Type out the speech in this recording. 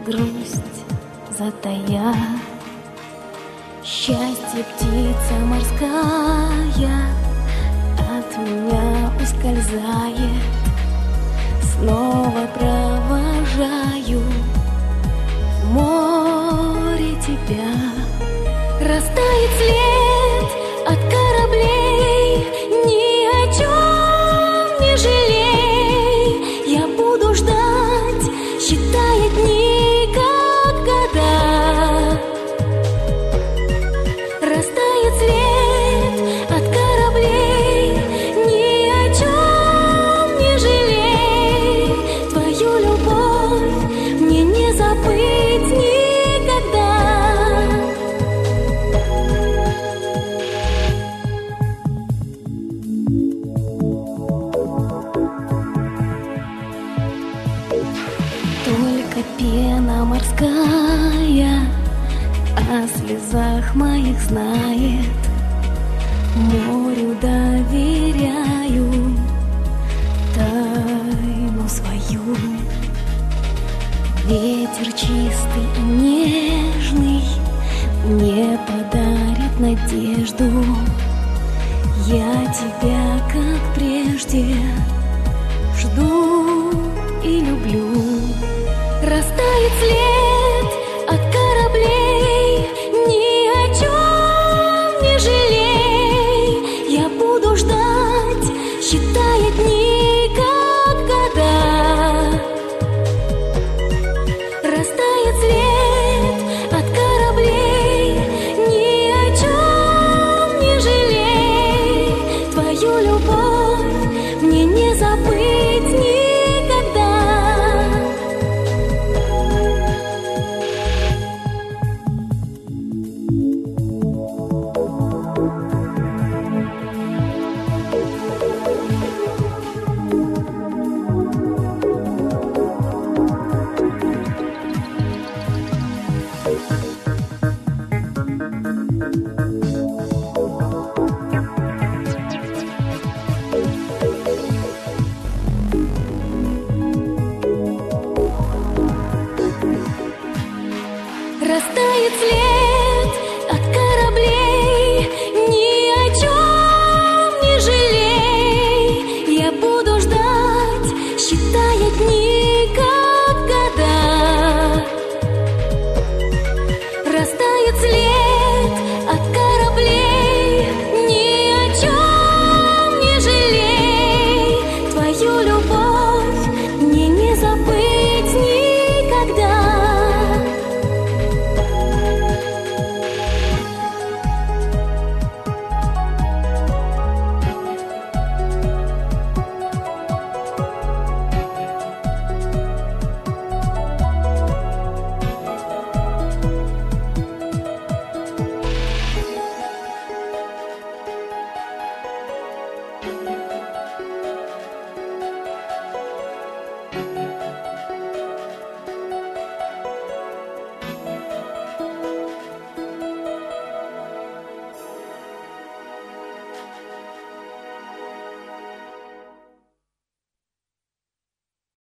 грусть затая. Счастье птица морская от меня ускользает. Снова провожаю в море тебя. Растает след от кораблей, ни о чем не жалей. Я буду ждать, считая дни, как года. Растает след от кораблей, ни о чем не жалей. Твою любовь мне не забыть никогда. Только пена морская о слезах моих знает. Морю доверяю тайну свою. Ветер чистый и нежный мне подарит надежду. Я тебя, как прежде, жду и люблю. Растает след от кораблей, ни о чем не жалей. Я буду ждать, считая дни, как года. Растает след от кораблей, ни о чем не жалей. Твою любовь мне не забыть никогда. Растает след